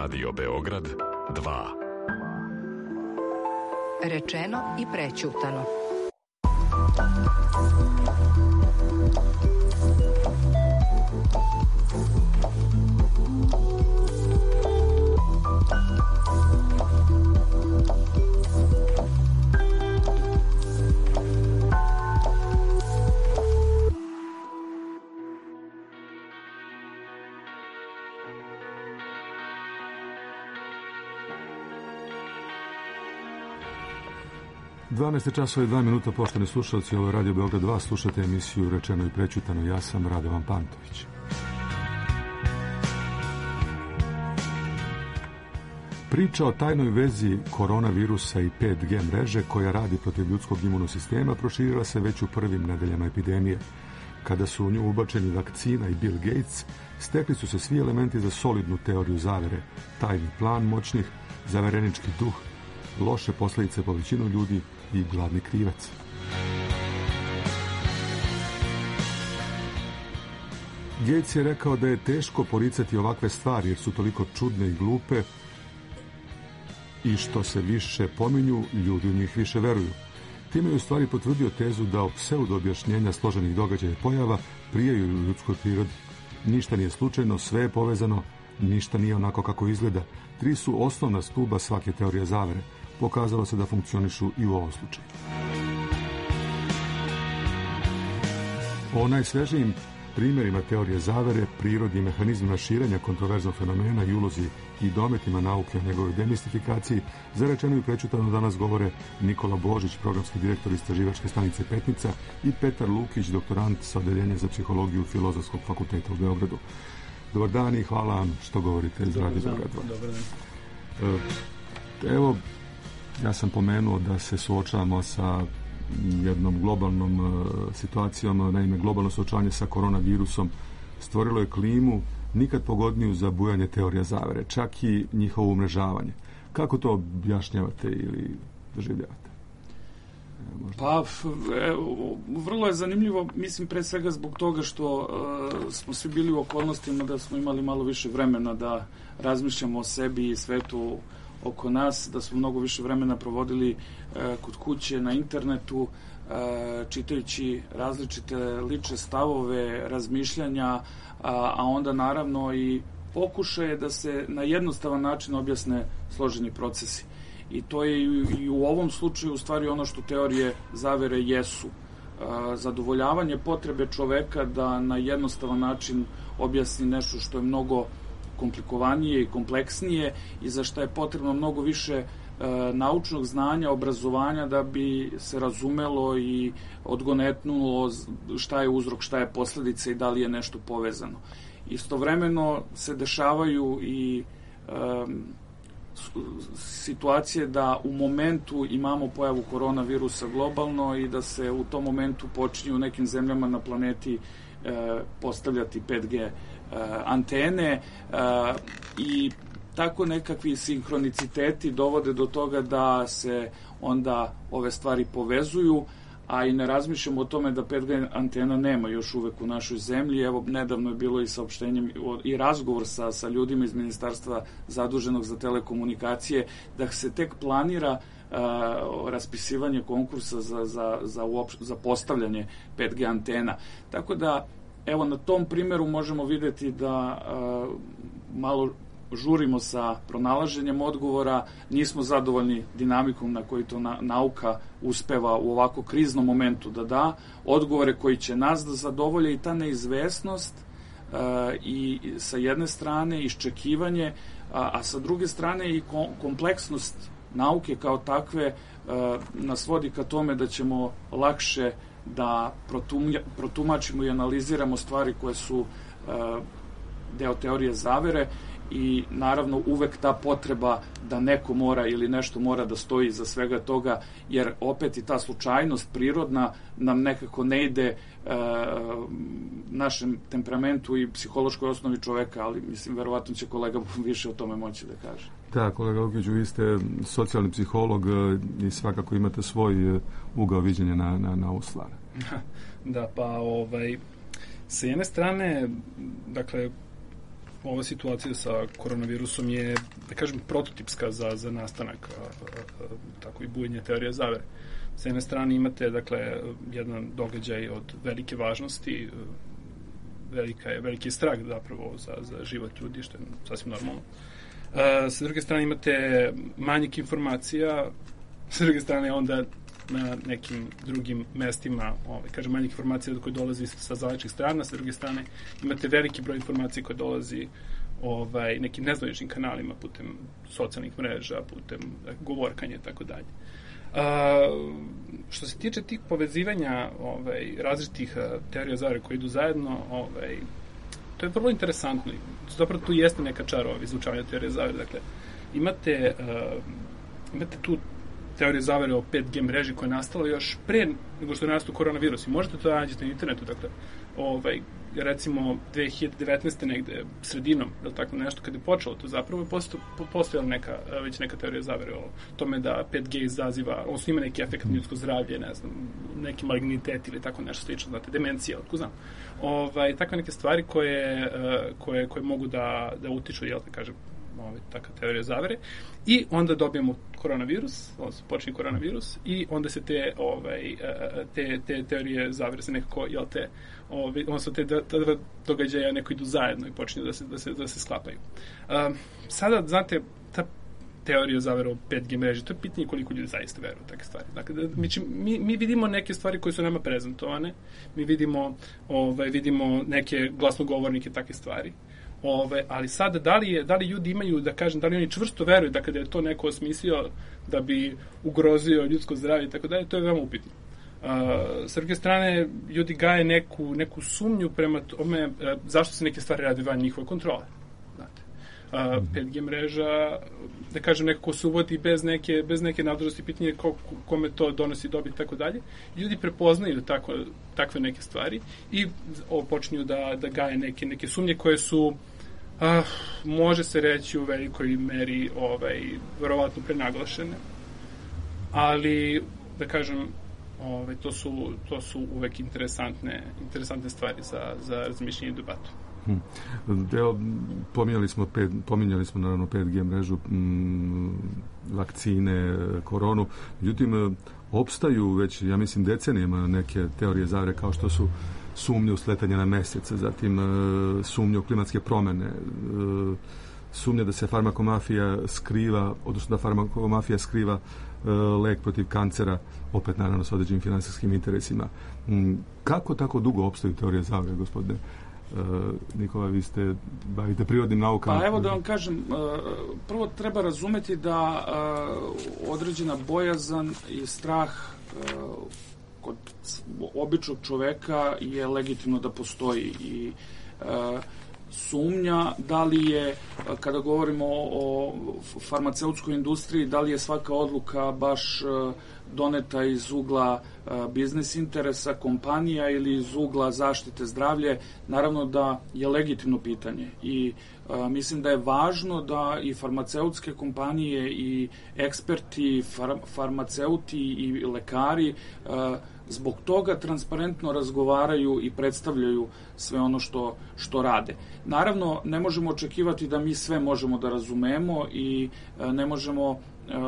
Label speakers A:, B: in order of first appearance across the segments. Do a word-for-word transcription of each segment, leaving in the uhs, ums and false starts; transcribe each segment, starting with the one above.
A: Radio Beograd dva.
B: Rečeno i prećutano.
C: dvanaest časova i dva minuta, poštovani slušalci, ovo je Radio Beograd dva, slušate emisiju Rečeno i prećutano, ja sam Radovan Pantović. Priča o tajnoj vezi koronavirusa i pet G mreže koja radi protiv ljudskog imunosistema proširila se već u prvim nedeljama epidemije. Kada su u nju ubačeni vakcina i Bill Gates, stekli su se svi elementi za solidnu teoriju zavere, tajni plan moćnih, zaverenički duh, loše posljedice po većinu ljudi i glavni krivac. Gates je rekao da je teško poricati ovakve stvari jer su toliko čudne i glupe i što se više pominju, ljudi u njih više veruju. Time je u stvari potvrdio tezu da o pseudo objašnjenja složenih događaja i pojava prijaju u ljudskoj prirodi. Ništa nije slučajno, sve je povezano, ništa nije onako kako izgleda. Tri su osnovna stuba svake teorije zavere. Pokazalo se da funkcionišu i u ovom slučaju. O najsvežijim primjerima teorije zavere, prirodi i mehanizmima širenja kontroverznog fenomena i ulozi i dometima nauke o njegovoj demistifikaciji za Rečeno i prećutano danas govore Nikola Božić, programski direktor istraživačke stanice Petnica, i Petar Lukić, doktorant sa odeljenja za psihologiju Filozofskog fakulteta u Beogradu. Dobar dan i hvala vam što govorite za Radio Beograd dva.
D: Dobar dan.
C: Evo, ja sam pomenuo da se suočavamo sa jednom globalnom uh, situacijom, naime globalno suočavanje sa koronavirusom stvorilo je klimu nikad pogodniju za bujanje teorija zavere, čak i njihovo umrežavanje. Kako to objašnjavate ili doživljavate? E,
D: pa, evo, vrlo je zanimljivo, mislim pre svega zbog toga što uh, smo svi bili u okolnostima da smo imali malo više vremena da razmišljamo o sebi i svetu oko nas, da smo mnogo više vremena provodili e, kod kuće, na internetu, e, čitajući različite lične stavove, razmišljanja, a, a onda naravno i pokušaje da se na jednostavan način objasne složeni procesi. I to je i, i u ovom slučaju u stvari ono što teorije zavere jesu. E, zadovoljavanje potrebe čoveka da na jednostavan način objasni nešto što je mnogo komplikovanije i kompleksnije i za što je potrebno mnogo više e, naučnog znanja, obrazovanja da bi se razumelo i odgonetnulo šta je uzrok, šta je posledica i da li je nešto povezano. Istovremeno se dešavaju i e, situacije da u momentu imamo pojavu koronavirusa globalno i da se u tom momentu počinju u nekim zemljama na planeti e, postavljati pet G antene i tako nekakvi sinhroniciteti dovode do toga da se onda ove stvari povezuju, a i ne razmišljamo o tome da pet G antena nema još uvek u našoj zemlji. Evo, nedavno je bilo i saopštenje i razgovor sa, sa ljudima iz ministarstva zaduženog za telekomunikacije da se tek planira a, raspisivanje konkursa za, za, za, uopš, za postavljanje pet G antena. Tako da evo, na tom primjeru možemo vidjeti da a, malo žurimo sa pronalaženjem odgovora, nismo zadovoljni dinamikom na koji to na, nauka uspeva u ovako kriznom momentu da da odgovore koji će nas da zadovolje i ta neizvesnost a, i sa jedne strane iščekivanje, a, a sa druge strane i kom, kompleksnost nauke kao takve a, nas vodi ka tome da ćemo lakše da protumačimo i analiziramo stvari koje su uh, deo teorije zavere i naravno uvek ta potreba da neko mora ili nešto mora da stoji iza svega toga, jer opet i ta slučajnost prirodna nam nekako ne ide uh, našem temperamentu i psihološkoj osnovi čoveka, ali mislim verovatno će kolega više o tome moći da kaže.
C: Da, kolega Lukiću, vi ste socijalni psiholog i svakako imate svoj ugao viđenja na, na, na ovu stvar.
D: Da, pa ovaj, sa jedne strane, dakle,
E: ova situacija sa koronavirusom je, da kažem, prototipska za, za nastanak a, a, a, tako i bujenje teorije zavere. S jedne strane imate, dakle, jedan događaj od velike važnosti, velika je, veliki je strah zapravo za, za život ljudi, što je sasvim normalno. A, sa druge strane imate manjik informacija, sa druge strane onda na nekim drugim mestima, ovaj, kažem, manjih informacija koje dolazi sa zaličnih strana, sa druge strane imate veliki broj informacija koje dolazi ovaj, nekim nezvaničnim kanalima, putem socijalnih mreža, putem govorkanja i tako dalje. Što se tiče tih povezivanja ovaj, različitih teorija zavere koje idu zajedno, ovaj, to je vrlo interesantno. Zapravo tu jeste neka čarova izučavanja teorije zavere. Dakle, imate, uh, imate tu teorije zavere o pet G mreži koja je nastala još pre nego što je nastao koronavirus. I možete to nađete na internetu. Dakle, ovaj, recimo dve hiljade devetnaeste negde sredinom, ili tako nešto, kada je počelo to zapravo je postojala neka, već neka teorija zavere o tome da pet G izaziva, odnosno ima neki efekt na ljudsko zdravlje, ne znam, neki malignitet ili tako nešto slično, znate, demencija, otko znam. Ovaj, takve neke stvari koje, koje, koje mogu da, da utiču, jel te kažem, ovaj, takva teorija zavere. I onda dobijemo koronavirus, odnosno počinje koronavirus i onda se te, ovaj, te, te teorije zavere se nekako, jel te, ovaj, odnosno te događaja neko idu zajedno i počinju da se, da se, da se sklapaju. Um, sada, znate, ta teorija zavere o pet G mreži, to je pitanje koliko ljudi zaista veruju u takve stvari. Dakle, da, mi, mi, mi vidimo neke stvari koje su nama prezentovane, mi vidimo, ovaj, vidimo neke glasnogovornike takve stvari. Ove, ali sad, da li, je, da li ljudi imaju, da kažem, da li oni čvrsto veruju da kada je to neko osmislio da bi ugrozio ljudsko zdravlje i tako dalje, to je veoma upitno. Uh, s druge strane, ljudi gaje neku, neku sumnju prema tome uh, zašto se neke stvari radi van njihove kontrole. Znate. Uh, pet G mreža, da kažem, nekako se uvodi bez neke, bez neke nadležnosti, pitanje ko, kome to donosi dobit i tako dalje. Ljudi prepoznaju tako, takve neke stvari i o, počinju da, da gaje neke, neke sumnje koje su, uh, može se reći u velikoj meri, ovaj, verovatno prenaglašene, ali, da kažem, ovaj, to, su, to su uvek interesantne, interesantne stvari za, za razmišljanje i debatu.
C: Evo, pominjali smo, pet, pominjali smo naravno pet G mrežu, m, vakcine, koronu. Međutim, opstaju već, ja mislim, decenijama neke teorije zavere kao što su sumnje u sletanje na mesec, zatim sumnje u klimatske promene, sumnje da se farmakomafija skriva, odnosno da farmakomafija skriva lek protiv kancera, opet naravno s određenim finansijskim interesima. Kako tako dugo opstaju teorije zavere, gospodine? Uh, Nikola, vi ste bavite prirodnim naukama.
D: Pa evo da vam kažem, uh, prvo treba razumeti da uh, određena bojazan i strah uh, kod običnog čoveka je legitimno da postoji i uh, sumnja da li je, kada govorimo o farmaceutskoj industriji, da li je svaka odluka baš doneta iz ugla biznis interesa kompanija ili iz ugla zaštite zdravlje, naravno da je legitimno pitanje i a, mislim da je važno da i farmaceutske kompanije i eksperti, far, farmaceuti i lekari a, zbog toga transparentno razgovaraju i predstavljaju sve ono što, što rade. Naravno, ne možemo očekivati da mi sve možemo da razumemo i a, ne možemo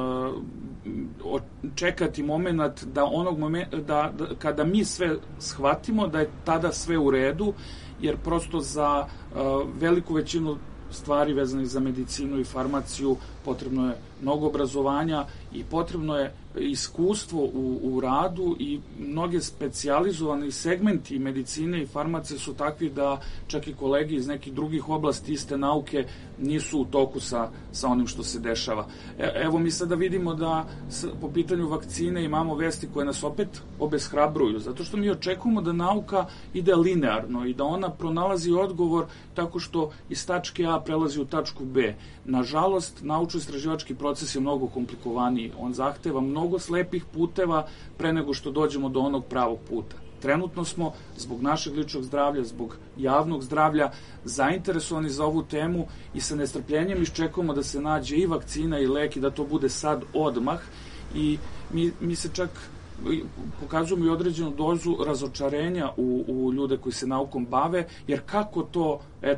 D: Uh, čekati moment da onog momenta da, da kada mi sve shvatimo da je tada sve u redu, jer prosto za uh, veliku većinu stvari vezanih za medicinu i farmaciju potrebno je mnogo obrazovanja i potrebno je iskustvo u, u radu i mnoge specijalizovani segmenti medicine i farmacije su takvi da čak i kolegi iz nekih drugih oblasti iste nauke nisu u toku sa, sa onim što se dešava. E, evo mi sada vidimo da s, po pitanju vakcine imamo vesti koje nas opet obeshrabruju, zato što mi očekujemo da nauka ide linearno i da ona pronalazi odgovor tako što iz tačke A prelazi u tačku B. Nažalost, naučno-istraživački proces je mnogo komplikovaniji. On zahteva mnogo slepih puteva pre nego što dođemo do onog pravog puta. Trenutno smo, zbog našeg ličnog zdravlja, zbog javnog zdravlja, zainteresovani za ovu temu i sa nestrpljenjem iščekujemo da se nađe i vakcina i lek i da to bude sad odmah. I mi, mi se čak pokazujemo i određenu dozu razočarenja u, u ljude koji se naukom bave, jer kako to, eto,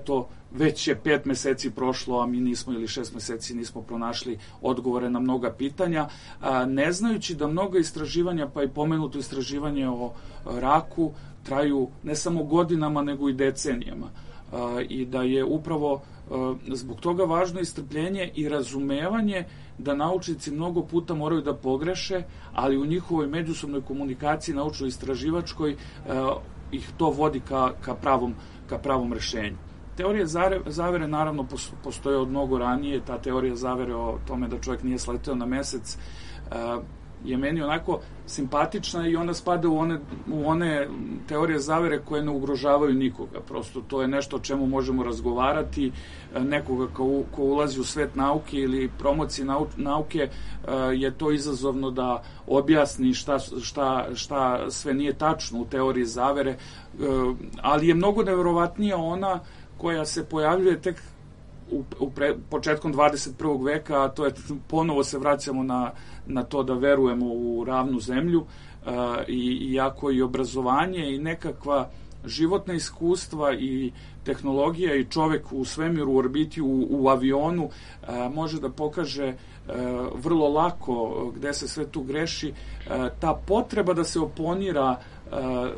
D: već je pet meseci prošlo, a mi nismo ili šest meseci nismo pronašli odgovore na mnoga pitanja, ne znajući da mnoga istraživanja, pa i pomenuto istraživanje o raku, traju ne samo godinama, nego i decenijama. I da je upravo zbog toga važno i strpljenje i razumevanje da naučnici mnogo puta moraju da pogreše, ali u njihovoj međusobnoj komunikaciji naučno-istraživačkoj ih to vodi ka, ka, pravom, ka pravom rešenju. Teorije zavere naravno postoje od mnogo ranije. Ta teorija zavere o tome da čovjek nije sleteo na mesec je meni onako simpatična i ona spada u one, u one teorije zavere koje ne ugrožavaju nikoga. Prosto to je nešto o čemu možemo razgovarati. Nekoga ko, ko ulazi u svet nauke ili promocije nau, nauke je to izazovno da objasni šta, šta, šta sve nije tačno u teoriji zavere, ali je mnogo neverovatnija ona koja se pojavljuje tek u, u pre, početkom dvadeset prvog veka, a to je, ponovo se vraćamo na, na to da verujemo u ravnu zemlju, uh, i, iako i obrazovanje i nekakva životna iskustva i tehnologija i čovek u svemiru, u orbiti, u, u avionu, uh, može da pokaže uh, vrlo lako gde se sve tu greši. Uh, ta potreba da se oponira uh,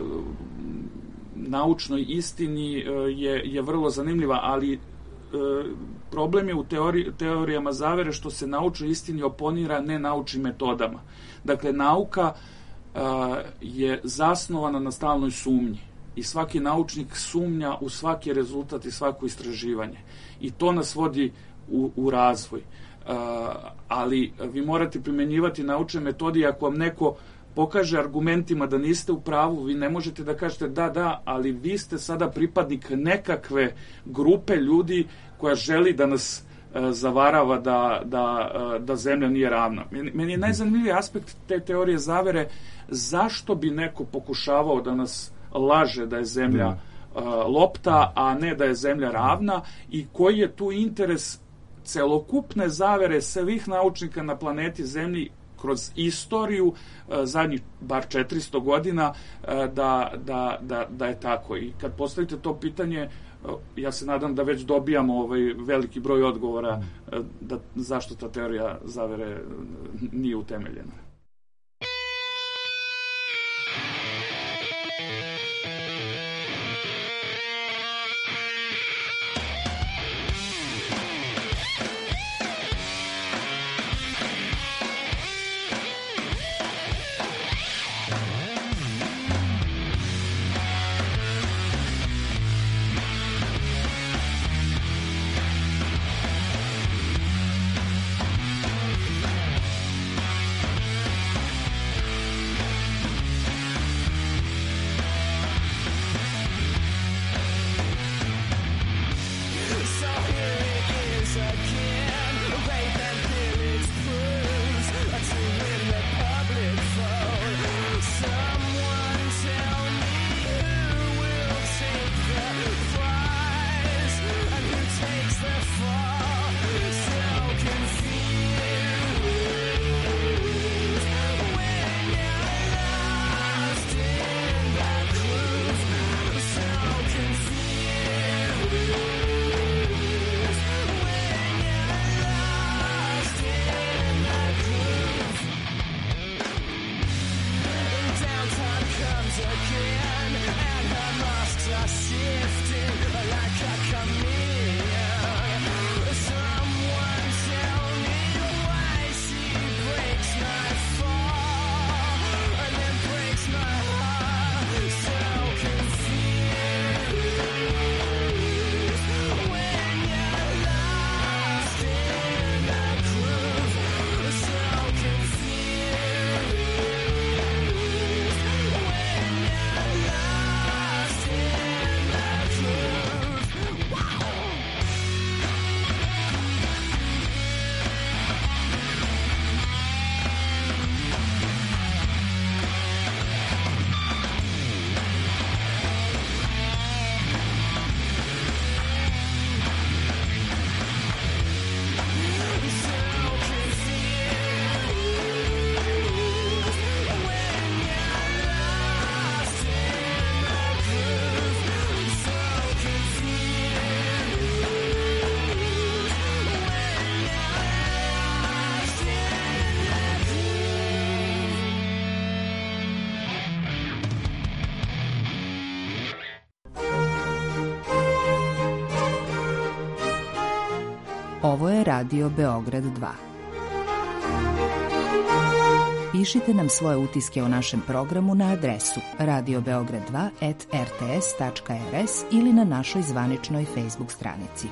D: naučnoj istini uh, je, je vrlo zanimljiva, ali problem je u teori, teorijama zavere što se naučnoj istini oponira nenaučnim metodama. Dakle, nauka a, je zasnovana na stalnoj sumnji i svaki naučnik sumnja u svaki rezultat i svako istraživanje. I to nas vodi u, u razvoj. A, ali vi morate primenjivati naučne metode i ako vam neko pokaže argumentima da niste u pravu, vi ne možete da kažete da, da, ali vi ste sada pripadnik nekakve grupe ljudi koja želi da nas e, zavarava da, da, e, da zemlja nije ravna. Meni, meni je najzanimljiviji aspekt te teorije zavere zašto bi neko pokušavao da nas laže da je zemlja e, lopta, a ne da je zemlja ravna, i koji je tu interes celokupne zavere svih naučnika na planeti Zemlji kroz istoriju zadnjih bar četiristo godina da, da, da, da je tako. I kad postavite to pitanje, ja se nadam da već dobijamo ovaj veliki broj odgovora da, zašto ta teorija zavere nije utemeljena.
B: je Radio Beograd dva. Pišite nam svoje utiske o našem programu na adresu radio beograd dva at r t s tačka r s ili na našoj zvaničnoj Facebook stranici.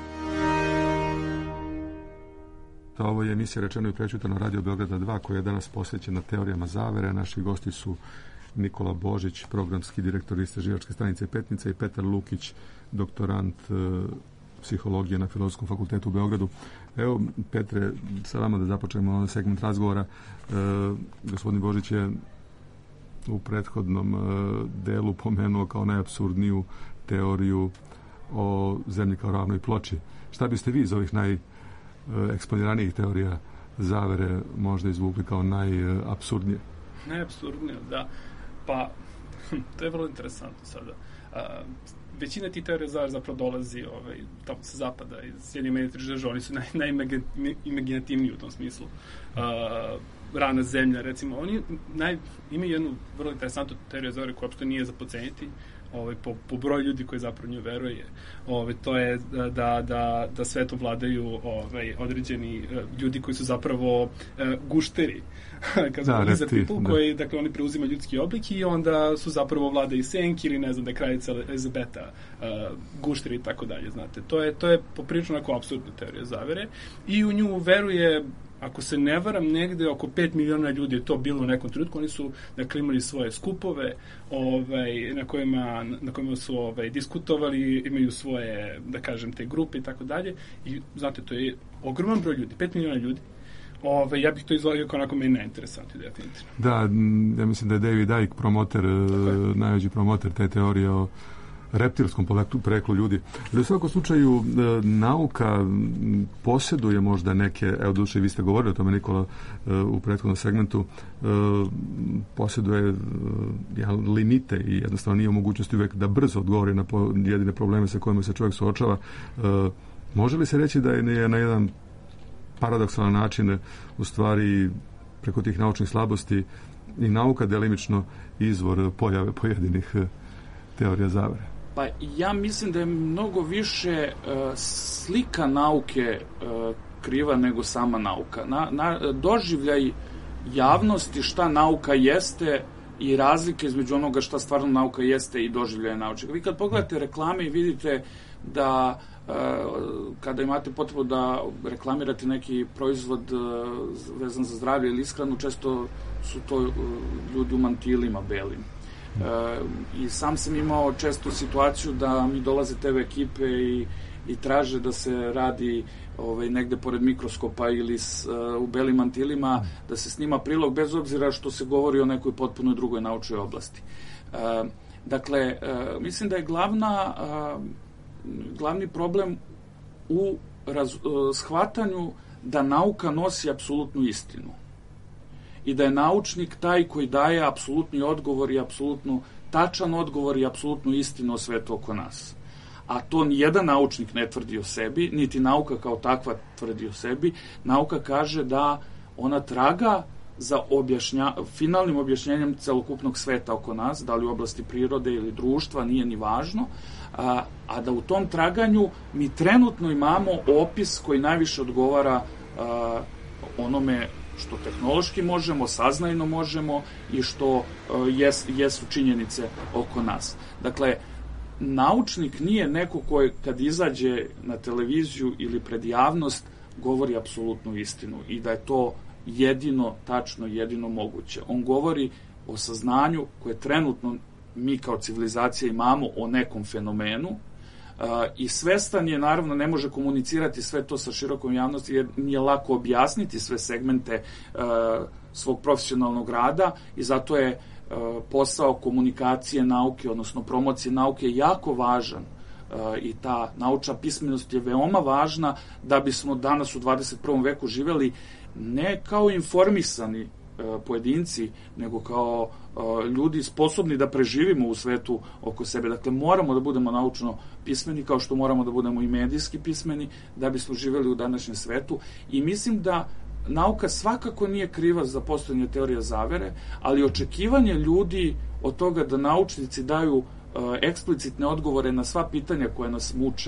C: Ovo je emisija Rečeno i prećutano Radio Beograda dva koja je danas posvećena teorijama zavere. Naši gosti su Nikola Božić, programski direktor istraživačke stanice Petnica i Petar Lukić, doktorant e, psihologije na Filozofskom fakultetu u Beogradu. Evo, Petre, sa vama da započnemo ovaj segment razgovora. E, gospodin Božić je u prethodnom e, delu pomenuo kao najapsurdniju teoriju o zemlji kao ravnoj ploči. Šta biste vi iz ovih najeksponiranijih teorija zavere možda izvukli kao najapsurdnije?
E: Najapsurdnije, da. Pa, to je vrlo interesantno sada. A, većina tih teorija zavere zapravo dolazi ovaj, tamo sa zapada, iz Sjedinjenih Američkih Država, oni su naj, najimaginativniji u tom smislu. A, rana zemlja, recimo, oni naj, imaju jednu vrlo interesantnu teoriju zavere koja uopšte nije za podceniti, ovaj, po, po broju ljudi koji zapravo nju veruje. Ovaj, to je da, da, da svetom vladaju ovaj, određeni ljudi koji su zapravo uh, gušteri. Kad da, lizard people, da. Koji, dakle, oni preuzimaju ljudski oblik i onda su zapravo vlada i senki ili, ne znam, da je kraljica Elizabeta uh, gušteri i tako dalje, znate. To je, to je poprilično onako apsurdna teorija zavere i u nju veruje, ako se ne varam, negde oko pet miliona ljudi je to bilo u nekom trenutku. Oni su, dakle, imali svoje skupove ovaj, na kojima, na kojima su ovaj, diskutovali, imaju svoje, da kažem, te grupe i tako dalje. I, znate, to je ogroman broj ljudi, pet miliona ljudi. Ove, ja bih to izvolio kao onako meni najinteresantniji, definitivno.
C: Da, ja mislim da je David Icke promoter, najveći promoter te teorije o reptilskom poreklu ljudi. Ali u svakom slučaju nauka posjeduje možda neke, evo duše vi ste govorili o tome, Nikola, u prethodnom segmentu, posjeduje ja, limite i jednostavno nije u mogućnosti uvek da brzo odgovori na jedine probleme sa kojima se čovjek suočava. Može li se reći da je na jedan paradoksalan način u stvari preko tih naučnih slabosti i nauka delimično izvor pojave pojedinih teorija zavere?
D: Pa ja mislim da je mnogo više uh, slika nauke uh, kriva nego sama nauka. Na, na, doživljaj javnosti šta nauka jeste i razlike između onoga šta stvarno nauka jeste i doživljaja nauke. Vi kad pogledate reklame i vidite da uh, kada imate potrebu da reklamirate neki proizvod uh, vezan za zdravlje ili ishranu, često su to uh, ljudi u mantilima belim. E, i sam sam imao često situaciju da mi dolaze te ve ekipe i, i traže da se radi ovaj, negde pored mikroskopa ili s, uh, u belim mantilima, da se snima prilog bez obzira što se govori o nekoj potpuno drugoj naučnoj oblasti. E, dakle, uh, mislim da je glavna, uh, glavni problem u raz, uh, shvatanju da nauka nosi apsolutnu istinu i da je naučnik taj koji daje apsolutni odgovor i apsolutno tačan odgovor i apsolutnu istinu o svetu oko nas. A to nijedan naučnik ne tvrdi o sebi, niti nauka kao takva tvrdi o sebi. Nauka kaže da ona traga za objašnja, finalnim objašnjenjem celokupnog sveta oko nas, da li u oblasti prirode ili društva, nije ni važno, a, a da u tom traganju mi trenutno imamo opis koji najviše odgovara a, onome što tehnološki možemo, saznajno možemo i što uh, jes, jesu činjenice oko nas. Dakle, naučnik nije neko koji kad izađe na televiziju ili pred javnost govori apsolutnu istinu i da je to jedino tačno, jedino moguće. On govori o saznanju koje trenutno mi kao civilizacija imamo o nekom fenomenu, Uh, i svestan je, naravno, ne može komunicirati sve to sa širokom javnosti jer nije lako objasniti sve segmente uh, svog profesionalnog rada i zato je uh, posao komunikacije nauke, odnosno promocije nauke jako važan uh, i ta naučna pismenost je veoma važna da bismo danas u dvadeset prvom veku živeli ne kao informisani pojedinci, nego kao uh, ljudi sposobni da preživimo u svetu oko sebe. Dakle, moramo da budemo naučno pismeni, kao što moramo da budemo i medijski pismeni, da bismo živeli u današnjem svetu. I mislim da nauka svakako nije kriva za postojanje teorija zavere, ali očekivanje ljudi od toga da naučnici daju uh, eksplicitne odgovore na sva pitanja koje nas muče,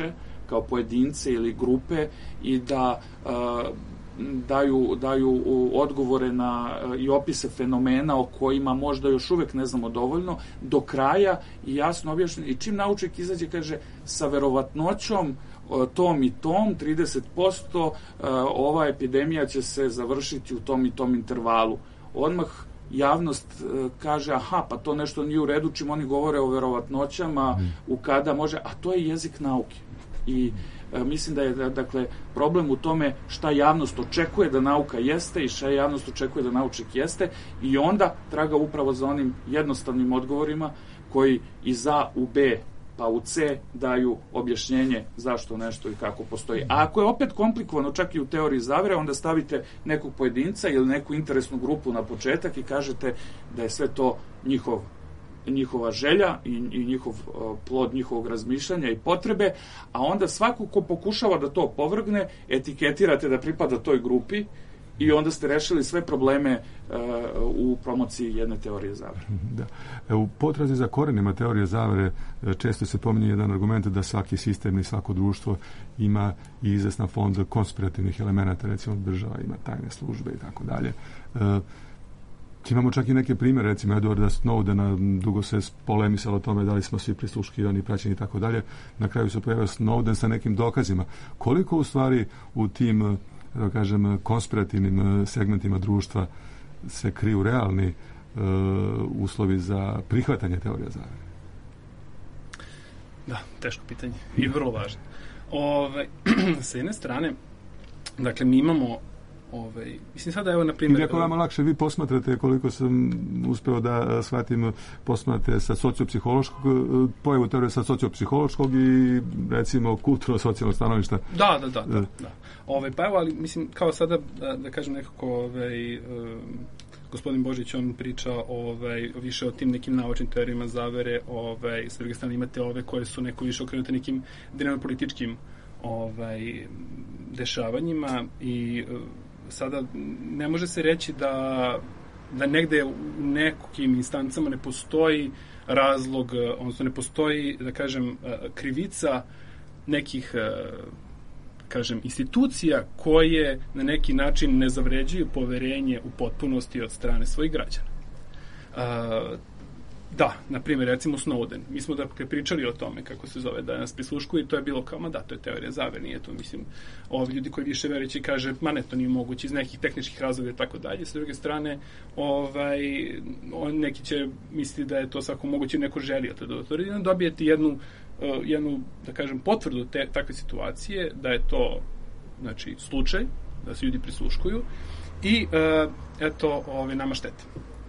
D: kao pojedince ili grupe i da daju, daju odgovore na i opise fenomena o kojima možda još uvek ne znamo dovoljno, do kraja i jasno objašnjeno. I čim naučnik izađe, kaže, sa verovatnoćom tom i tom, trideset posto ova epidemija će se završiti u tom i tom intervalu. Odmah javnost kaže, aha, pa to nešto nije u redu, čim oni govore o verovatnoćama, u kada može, a to je jezik nauke. I mislim da je, dakle, problem u tome šta javnost očekuje da nauka jeste i šta javnost očekuje da naučnik jeste, i onda traga upravo za onim jednostavnim odgovorima koji iz A u B pa u C daju objašnjenje zašto nešto i kako postoji. A ako je opet komplikovano, čak i u teoriji zavere, onda stavite nekog pojedinca ili neku interesnu grupu na početak i kažete da je sve to njihov njihova želja i, i njihov plod njihovog razmišljanja i potrebe, a onda svako ko pokušava da to opovrgne, etiketirate da pripada toj grupi i onda ste rešili sve probleme uh, u promociji jedne teorije zavere.
C: Da. U potrazi za korenima teorije zavere često se pominje jedan argument da svaki sistem i svako društvo ima i izvestan fond konspirativnih elemenata, recimo država ima tajne službe i tako dalje. Imamo čak i neke primjere, recimo Edwarda Snowdena, dugo se polemisalo o tome da li smo svi prisluškivani, praćeni i tako dalje. Na kraju se pojavio Snowden sa nekim dokazima. Koliko u stvari u tim, da kažem, konspirativnim segmentima društva se kriju realni uh, uslovi za prihvatanje teorija zavere?
E: Da, teško pitanje i vrlo važno. Ove, sa jedne strane, dakle, mi imamo Ovaj, mislim sada, evo, na primjer...
C: I ako vama lakše, vi posmatrate, koliko sam uspeo da shvatim, posmatrate sa sociopsihološkog, pojavu teorije sa sociopsihološkog i, recimo, kulturno-socijalnog stanovišta.
E: Da, da, da, da. da. Ovaj, pa evo, ali, mislim, kao sada, da, da kažem nekako, ovaj, um, gospodin Božić, on priča ovaj, više o tim nekim naučnim teorijama zavere, ovaj, s druge strane imate ove koje su neko više okrenute nekim dnevno-političkim ovaj, dešavanjima i sada ne može se reći da, da negde u nekim instancama ne postoji razlog, odnosno ne postoji, da kažem, krivica nekih, kažem, institucija koje na neki način ne zavređuju poverenje u potpunosti od strane svojih građana. Da, na primjer, recimo Snowden. Mi smo da pričali o tome, kako se zove, da nas prisluškuju i to je bilo kao, ma da, to je teorija zavere, nije to, mislim, ovi ljudi koji više verujući kaže, ma ne, to nije moguće iz nekih tehničkih razloga i tako dalje. S druge strane, ovaj, on, neki će misliti da je to svako moguće, neko želi to da otvoriti, dobijete jednu, uh, jednu, da kažem, potvrdu te, takve situacije, da je to, znači, slučaj, da se ljudi prisluškuju i, uh, eto, ovaj, nama štete.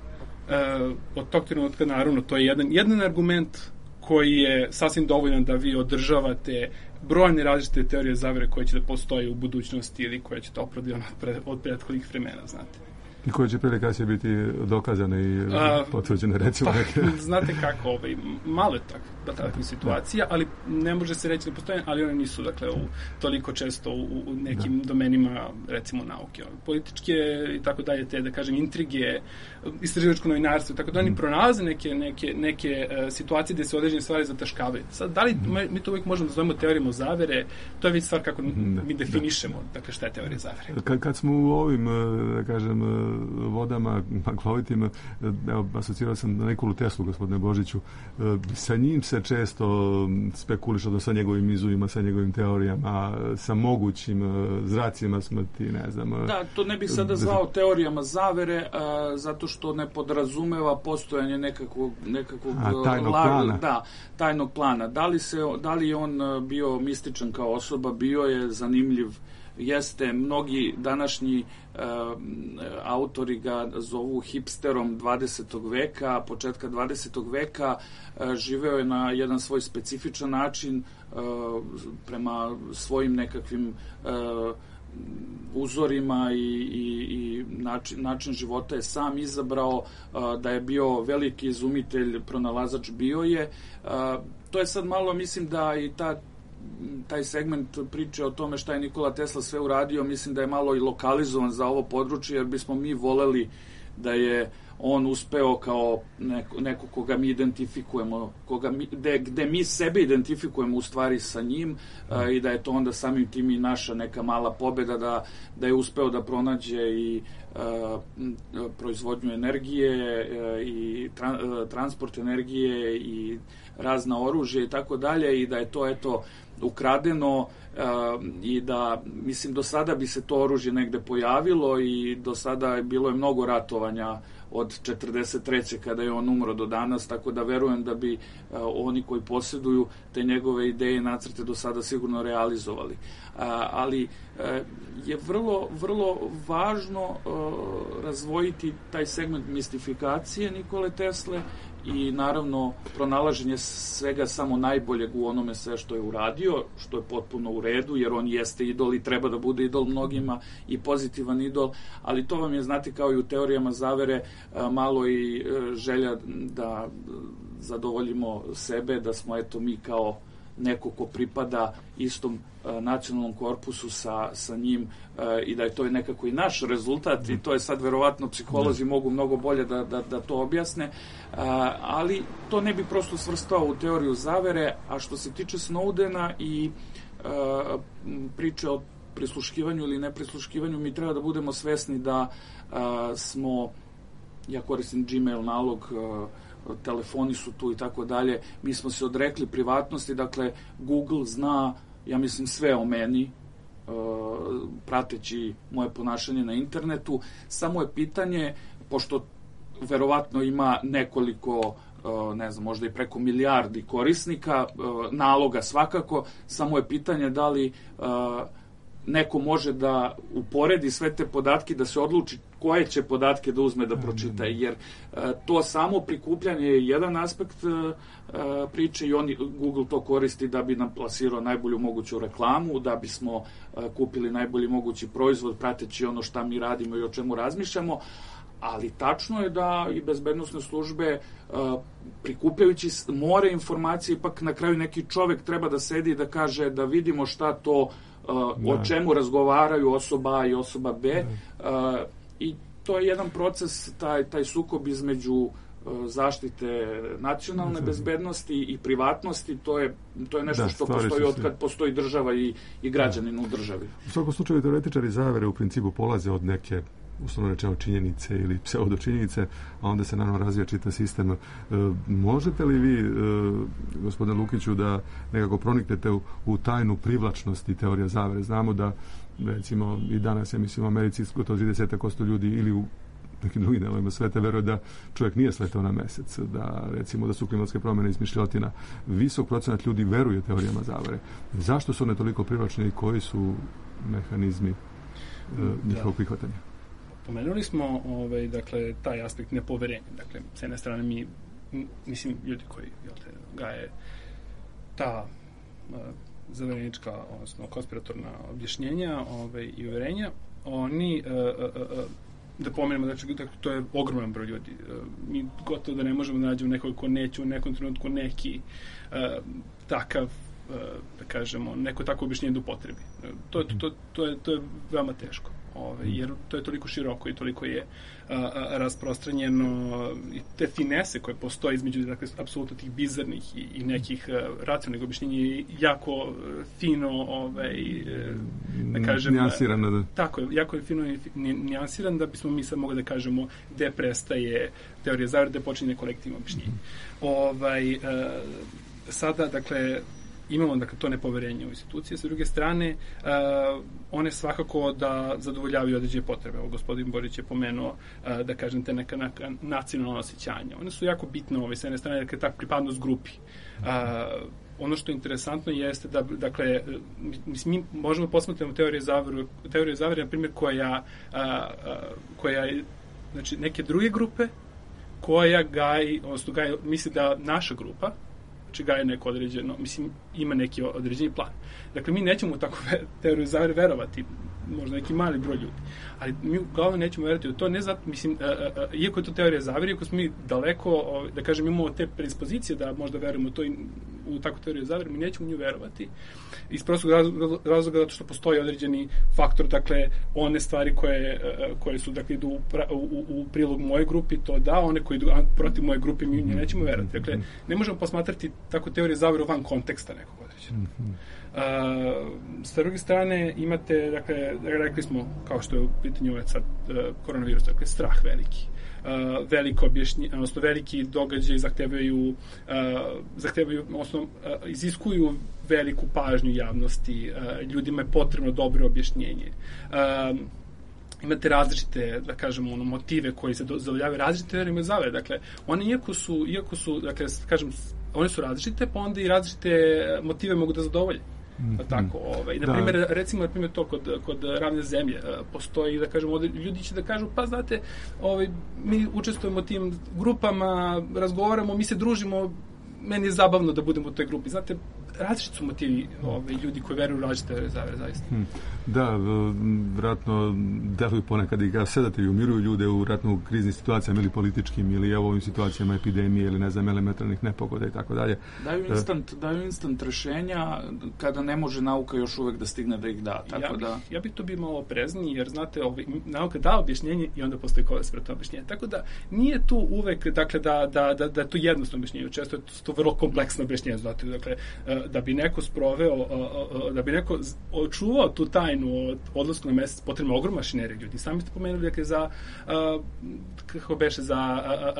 E: Uh, od tog trenutka, naravno, to je jedan, jedan argument koji je sasvim dovoljan da vi održavate brojne različite teorije zavere koje će da postoje u budućnosti ili koje će to opravdati od, od prethodnih vremena, znate.
C: I koje će prije kasnije biti dokazane i uh, potvrđene, recimo
E: pa,
C: neke.
E: Znate kako, ovaj, malo je tak, da takvih situacija, ali ne može se reći da postoje, ali one nisu, dakle, u, toliko često u, u nekim da. domenima, recimo, nauke. Političke i tako dalje, te, da kažem, intrige, istraživačko novinarstvo i tako da oni mm. pronalaze neke, neke, neke uh, situacije gde se određene stvari zataškavaju. Sad, da li mm. mi to uvijek možemo da zovemo teorijom zavere, to je već stvar kako mm. mi definišemo, da. dakle, šta je teorija zavere.
C: Kad, kad smo u ovim, da kažem, vodama maglovitim, evo, asocirao sam na Nikolu Teslu, gospodine Božiću, sa njim se često spekuliša da sa njegovim izumima, sa njegovim teorijama, sa mogućim zracima smrti, ne znam.
D: Da, to ne bih sada zvao teorijama zavere, a, zato što ne podrazumeva postojanje nekakvog, nekakvog
C: a, tajnog lag, plana.
D: Da, tajnog plana. Da li, se, da li je on bio mističan kao osoba, bio je zanimljiv, jeste, mnogi današnji uh, autori ga zovu hipsterom dvadesetog veka, početka dvadesetog veka, uh, živeo je na jedan svoj specifičan način, uh, prema svojim nekakvim uh, uzorima i, i, i način, način života je sam izabrao, uh, da je bio veliki izumitelj, pronalazač bio je. Uh, to je sad malo, mislim da i ta taj segment priče o tome šta je Nikola Tesla sve uradio, mislim da je malo i lokalizovan za ovo područje, jer bismo mi voleli da je on uspeo kao neko, neko koga mi identifikujemo, koga mi, gde, gde mi sebe identifikujemo u stvari sa njim a, i da je to onda samim tim i naša neka mala pobeda da, da je uspeo da pronađe i a, proizvodnju energije a, i tra, a, transport energije i razna oružja i tako dalje i da je to eto ukradeno uh, i da, mislim, do sada bi se to oružje negde pojavilo i do sada je bilo je mnogo ratovanja od četrdeset treće kada je on umro do danas, tako da verujem da bi uh, oni koji posjeduju te njegove ideje i nacrte do sada sigurno realizovali. Uh, ali uh, je vrlo, vrlo važno uh, razvojiti taj segment mistifikacije Nikole Tesle i naravno pronalaženje svega samo najboljeg u onome sve što je uradio, što je potpuno u redu, jer on jeste idol i treba da bude idol mnogima i pozitivan idol, ali to vam je, znate, kao i u teorijama zavere, malo i želja da zadovoljimo sebe, da smo eto mi kao neko ko pripada istom uh, nacionalnom korpusu sa, sa njim uh, i da je to je nekako i naš rezultat i to je sad verovatno psiholozi mogu mnogo bolje da, da, da to objasne, uh, ali to ne bi prosto svrstao u teoriju zavere. A što se tiče Snowdena i uh, priče o prisluškivanju ili neprisluškivanju, mi treba da budemo svesni da uh, smo, ja koristim Gmail nalog, uh, telefoni su tu i tako dalje, mi smo se odrekli privatnosti, dakle Google zna, ja mislim, sve o meni, uh, prateći moje ponašanje na internetu, samo je pitanje, pošto verovatno ima nekoliko, uh, ne znam, možda i preko milijardi korisnika, uh, naloga svakako, samo je pitanje da li uh, neko može da uporedi sve te podatke, da se odluči koje će podatke da uzme da pročita, jer uh, to samo prikupljanje je jedan aspekt uh, priče i on, Google to koristi da bi nam plasirao najbolju moguću reklamu, da bismo uh, kupili najbolji mogući proizvod prateći ono šta mi radimo i o čemu razmišljamo, ali tačno je da i bezbednosne službe uh, prikupljajući more informacije, ipak na kraju neki čovek treba da sedi i da kaže da vidimo šta to Uh, o čemu razgovaraju osoba A i osoba B, uh, i to je jedan proces, taj, taj sukob između uh, zaštite nacionalne bezbednosti i privatnosti, to je, to je nešto da, što postoji od kad postoji država i, i građanin u državi.
C: U svakom slučaju teoretičari zavere u principu polaze od neke, uslovno rečeno, činjenice ili pseudočinjenice, a onda se naravno razvija čitav sistem. E, možete li vi, e, gospodine Lukiću, da nekako proniknete u, u tajnu privlačnosti teorija zavere? Znamo da, recimo, i danas, ja mislim, u Americi gotovo trideset posto ljudi ili u nekim drugim delovima sveta veruje da čovjek nije sletao na mesec, da, recimo, da su klimatske promjene izmišljotina. Visok procenat ljudi veruje teorijama zavere. Zašto su one toliko privlačne i koji su mehanizmi e, njihovog prihvatanja?
E: Pomenuli smo ovaj, dakle, taj aspekt nepoverenja. Dakle, s jedne strane mi, mislim, ljudi koji jel te, gaje ta uh, zaverenička, odnosno konspiratorna objašnjenja ovaj, i uverenja, oni, uh, uh, uh, da pomenemo, dakle, to je ogroman broj ljudi. Uh, mi gotovo da ne možemo da nađemo nekog ko neće u nekom trenutku neki uh, takav, uh, da kažemo, neko tako objašnjenje da upotrebi. Uh, to, to, to, to, je, to je veoma teško. Ove, jer to je toliko široko i toliko je a, a, rasprostranjeno i te finese koje postoje između, dakle, apsolutno tih bizarnih i, i nekih a, racionalnih objašnjenja je jako a, fino, ovaj, da kažem,
C: nijansirano, da.
E: Tako je, jako je fino i nijansiran da bismo mi sad mogli da kažemo gde prestaje teorija zavere, gde počinje kolektivno objašnjenje. Mm-hmm. Ovaj, a, sada, dakle, imamo, dakle, to nepoverenje u institucije. Sa druge strane, uh, one svakako da zadovoljavaju određene potrebe. Ovo gospodin Borić je pomenuo, uh, da kažem, te neka, neka nacionalna osjećanja. One su jako bitne, ovaj, sa jedne strane, dakle, tak pripadnost grupi. Uh, ono što je interesantno jeste da, dakle, mi možemo posmatrati teorije zavere, teorije zavere, na primjer, koja, uh, uh, koja je, znači, neke druge grupe, koja gaji, odnosno gaji, misli da naša grupa, znači gaje neko određeno, mislim, ima neki određeni plan. Dakle, mi nećemo u takvu teoriju zavere verovati, možda neki mali broj ljudi, ali mi uglavnom nećemo verovati u to, ne zato, mislim, a, a, a, iako je to teorija zavere, iako smo mi daleko, o, da kažem, imamo te predispozicije da možda verujemo to i u takvu teoriju zavere, mi nećemo u nju verovati iz prostog razloga zato što postoji određeni faktor, dakle, one stvari koje, koje su, dakle, idu u, u, u prilog moje grupi, to da, one koje idu protiv moje grupe, mi u nju nećemo verovati. Dakle, ne možemo posmatrati takvu teoriju zavere van konteksta nekog određenog. Uh, s druge strane imate, dakle, rekli smo, kao što je u pitanju ovaj sad uh, koronavirus, dakle, strah veliki. Uh, veliko objašnjenje, odnosno veliki događaj zahtevaju, uh, zahtevaju, odnosno uh, iziskuju veliku pažnju javnosti, uh, ljudima je potrebno dobro objašnjenje. Uh, imate različite, da kažemo, ono, motive koji se zadovoljavaju, različite teorije zavere, dakle, one iako su, iako su, dakle, kažem, one su različite, pa onda i različite motive mogu da zadovolje. Pa tako, ovaj, na primjer, da. recimo, na primjer to kod, kod ravne zemlje postoji, da kažemo, ljudi će da kažu, pa znate, ovaj, mi učestvujemo u tim grupama, razgovaramo, mi se družimo, meni je zabavno da budemo u toj grupi. Znate, različiti su motivi ovaj, ljudi koji veruju u različite zavere, zaista. Hmm.
C: Da, vratno deluju ponekad i ga sedate i umiruju ljude u ratno kriznim situacijama ili političkim ili evo ovim situacijama epidemije ili ne znam elementarnih nepogoda i tako dalje.
D: Daju instant, daju instant rešenja kada ne može nauka još uvek da stigne da ih da. Tako
E: ja, bih,
D: da...
E: ja bih to bio malo oprezniji jer znate, ovaj, nauka da objašnjenje i onda postoji kola spred objašnjenja. Tako da nije tu uvek, dakle, da, da, da, da je to jednostavno objašnjenje. Često je to vrlo kompleksno objašnjenje. Znate, dakle, da bi neko sproveo, da bi neko očuvao tu tajnu od odlasku na mesec, potrebno ogromna mašinerija ljudi. Sami ste pomenuli, dakle, za kako beše, za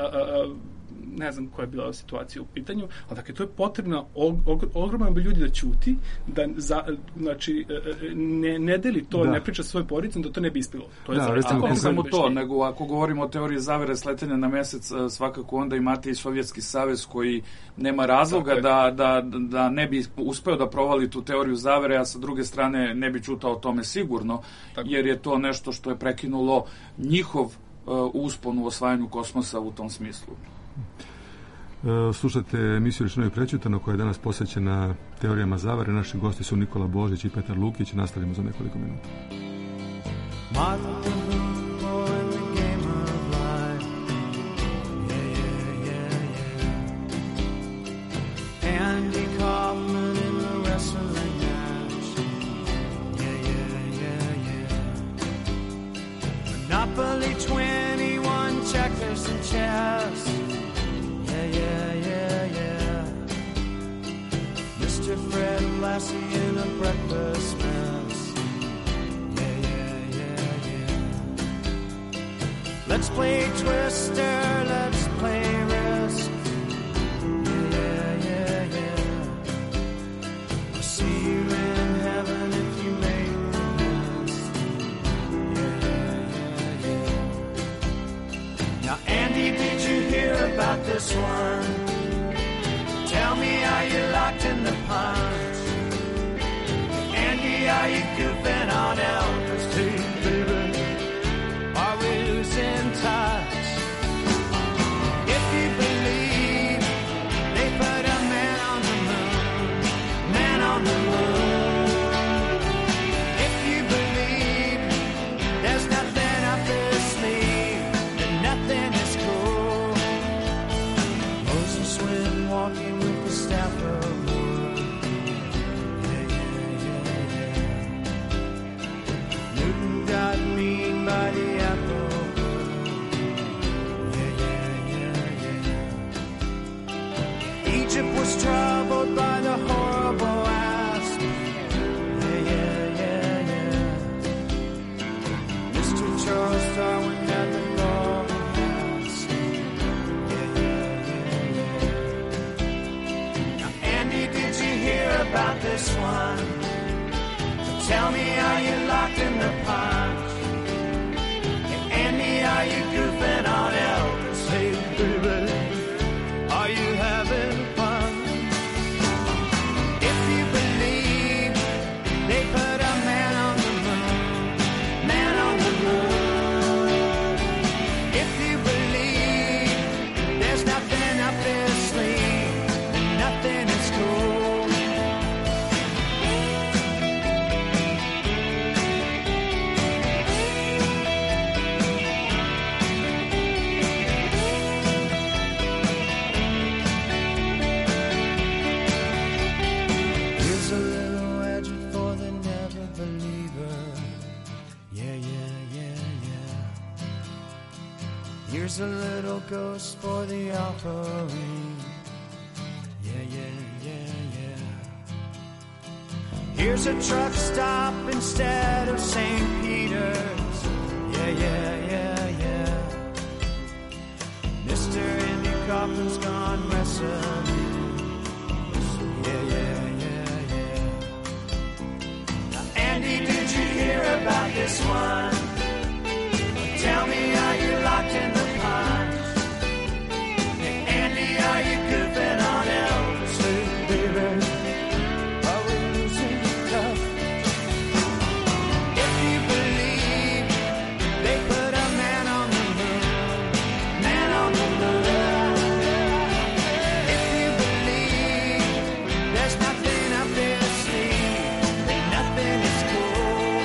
E: ne znam koja je bila situacija u pitanju, ali dakle, to je potrebno ogroman broj ljudi da ćuti, da za, znači, ne, ne deli to, da. ne priča svoj poricom, da to ne bi ispilo. To je
C: da,
D: recimo, ne samo to, nego ako govorimo o teoriji zavere sletanja na mesec, svakako onda imate i Sovjetski savez koji nema razloga da, da, da ne bi uspeo da provali tu teoriju zavere, a sa druge strane ne bi ćutao o tome sigurno, tako. Jer je to nešto što je prekinulo njihov uh, uspon u osvajanju kosmosa u tom smislu.
C: Slušate emisiju Rečeno i prećutano koja je danas posvećena teorijama zavere. Naši gosti su Nikola Božić i Petar Lukić. Nastavimo za nekoliko minuta.
F: Andy Kaufman in the wrestling match. Yeah, yeah, yeah, yeah. Monopoly twenty-one, checkers and chess. Yeah, yeah, yeah, yeah. Mister Fred Lassie in a breakfast mess. Yeah, yeah, yeah, yeah. Let's play Twister, let's play Risk. Yeah, yeah, yeah. I'll see you in heaven if you make the list. Yeah, yeah, yeah. Now, Andy, did you hear about this one? Tell me, are you locked in the punch? Andy, are you goofing on Elvis? Hey, baby, are we losing touch? If you believe they put a man on the moon, man on the moon. If you believe there's nothing up their sleeve, then nothing is cool. Moses went walking with the staff of wood. Yeah, yeah, yeah, yeah. Newton got mean by the apple. Yeah, yeah, yeah, yeah. Egypt was troubled by the horrible asp. Yeah, yeah, yeah, yeah. Mister Charles Darwin had the golden mask. Yeah, yeah, yeah, yeah. Now, Andy, did you hear about this one? Tell me, are you locked in the punch? Hey, Andy, are you goofing on Elvis? Hey, baby, are you having fun? If you believe they put a man on the moon, man on the moon. If you believe there's nothing up their sleeve, then nothing is cool. Here's a little ghost for the offering. Yeah, yeah, yeah, yeah. Here's a truck stop instead of Saint Peter's. Yeah, yeah, yeah, yeah. Mister Andy Kaufman's gone wrestling. Yeah, yeah, yeah, yeah. Now, Andy, did you hear about this one? Tell me, are you locked in the pines? Hey, Andy, are you goofing on Elvis? Hey, baby, are we losing tough? If you believe they put a man on the moon, man on the moon. If you believe there's nothing up their sleeve, then nothing is cool.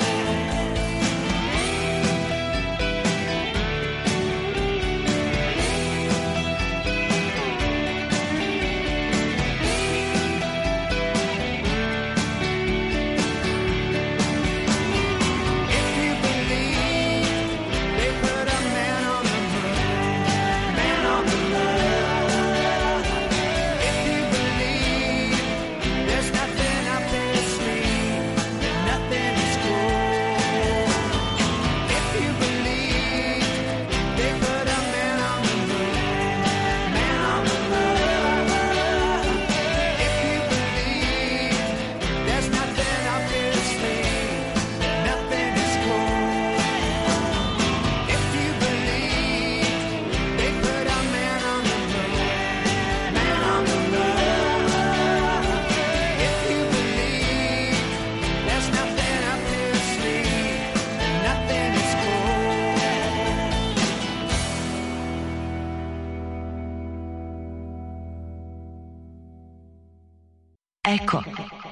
G: Eko.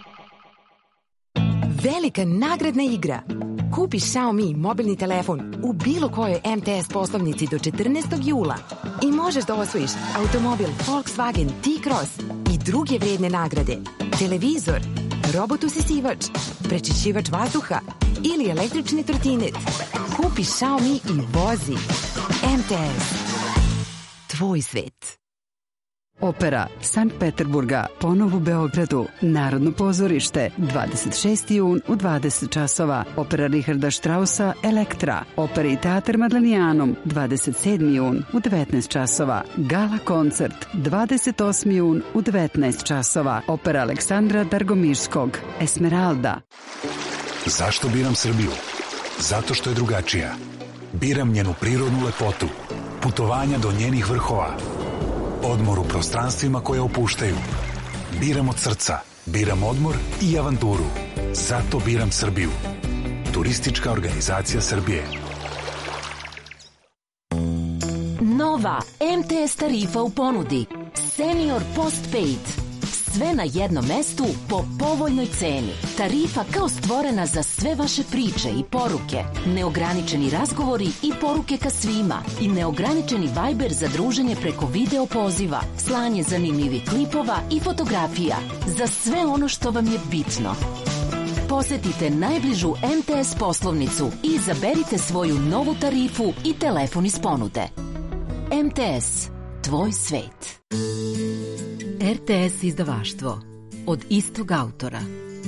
G: Velika nagradna igra. Kupi Xiaomi mobilni telefon u bilo kojoj M T S poslovnici do četrnaestog jula i možeš da osvojiš automobil Volkswagen T-Cross i druge vredne nagrade, televizor, robot usisivač, prečišćivač vazduha ili električni trotinet. Kupi Xiaomi i vozi. M T S. Tvoj svet.
H: Opera Sankt Peterburga ponovo u Beogradu. Narodno pozorište dvadeset šesti jun u dvadeset časova. Opera Richarda Straussa Elektra. Opera i teatar Madlenijanum dvadeset sedmi jun u devetnaest časova. Gala koncert dvadeset osmi jun u devetnaest časova. Opera Aleksandra Dargomirskog Esmeralda.
I: Zašto biram Srbiju? Zato što je drugačija. Biram njenu prirodnu lepotu, putovanja do njenih vrhova, odmor u prostranstvima koje opuštaju. Biram od srca, biram odmor i avanturu. Zato biram Srbiju. Turistička organizacija Srbije.
J: Nova M T S tarifa u ponudi. Senior Postpaid. Sve na jednom mestu po povoljnoj ceni. Tarifa kao stvorena za sve vaše priče i poruke. Neograničeni razgovori i poruke ka svima. I neograničeni Viber za druženje preko video poziva. Slanje zanimljivih klipova i fotografija. Za sve ono što vam je bitno. Posetite najbližu M T S poslovnicu i izaberite svoju novu tarifu i telefon iz ponude. M T S. Tvoj svet.
B: R T S izdavaštvo. Od istog autora.